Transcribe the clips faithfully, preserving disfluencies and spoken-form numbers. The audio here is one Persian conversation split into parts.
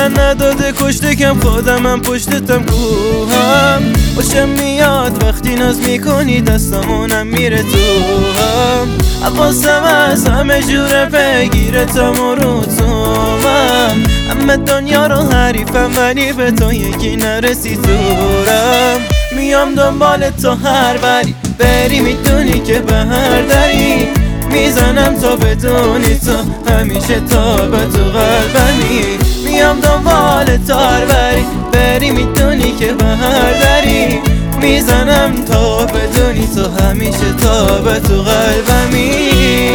دلن نداده کشته کم خودمم پشتتم کوهم باشم میاد وقتی ناز میکنی دستمونم میره تو هم حواسم از همه جوره بگیرتم و رو تومم همه دنیا رو حریفم ولی به تو یکی نرسی دورم میام دنبال تو هر بری بری میدونی که به هر دری میزنم تا بدونی تو همیشه تا به تو قلبمی میام دنبال تو هر بری بری میدونی که به هر دری میزنم تا بدونی تو همیشه تا به تو قلبمی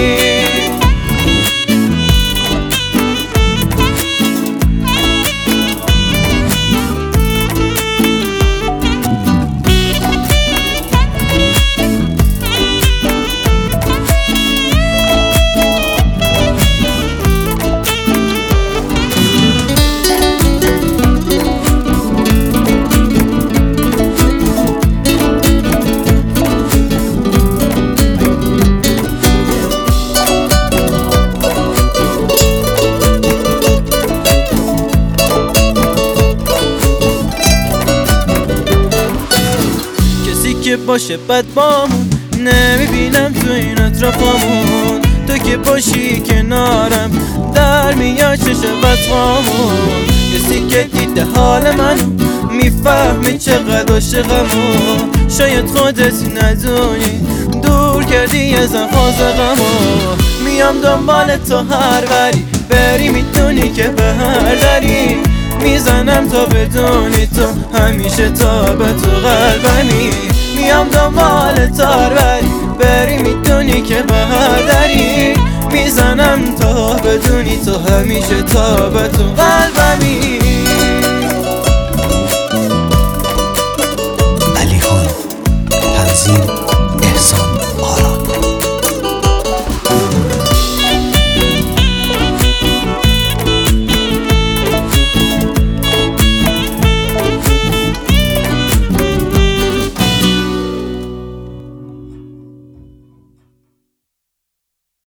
که باشه بد بامون نمیبینم تو این اطرافامون تو که باشی کنارم در میاد چه شود فامون کسی که دیده حال منو میفهمی چقدر عاشقمو شاید خودت ندونی دور کردی از غمو میام دنبال تو هر بری بری میدونی که به هر دری میزنم تا بدونی تو همیشه تا به تو قلبمی میام دنبال تار بری بری میدونی که به هر دری میزنم تا بدونی تو همیشه تا به تو قلبمی